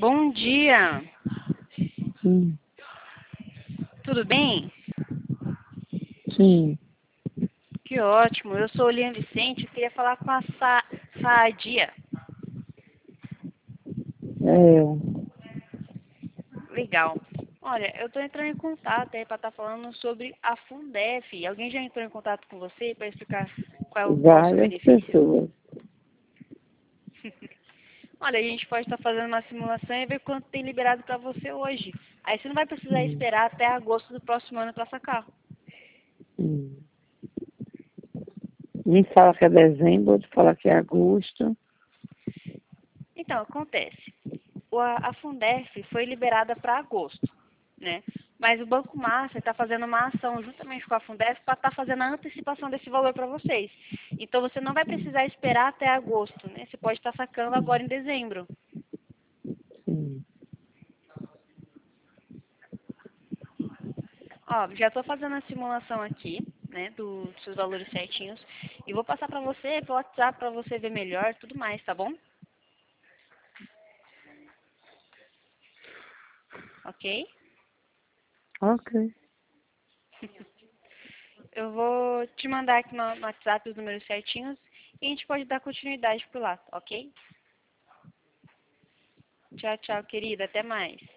Bom dia, Sim, tudo bem? sim. Que ótimo, eu sou o Lian Vicente, eu queria falar com a Saadia. É, Legal. Olha, eu estou entrando em contato aí para estar falando sobre a Fundef. Alguém já entrou em contato com você para explicar qual é o seu várias benefício? pessoas. Olha, a gente pode estar fazendo uma simulação e ver quanto tem liberado para você hoje. Aí você não vai precisar Hum, esperar até agosto do próximo ano para sacar. hum. Um fala que é dezembro, outro fala que é agosto. Então, acontece. A Fundef foi liberada para agosto, né? Mas o Banco Master está fazendo uma ação juntamente com a Fundef para estar fazendo a antecipação desse valor para vocês. Então você não vai precisar esperar até agosto, né? Você pode estar sacando agora em dezembro. Sim. Ó, já estou fazendo a simulação aqui, né, dos seus valores certinhos e vou passar para você pelo WhatsApp para você ver melhor, tudo mais, tá bom? Ok? Ok, Eu vou te mandar aqui no WhatsApp os números certinhos e a gente pode dar continuidade por lá, ok? Tchau, tchau, querida. Até mais.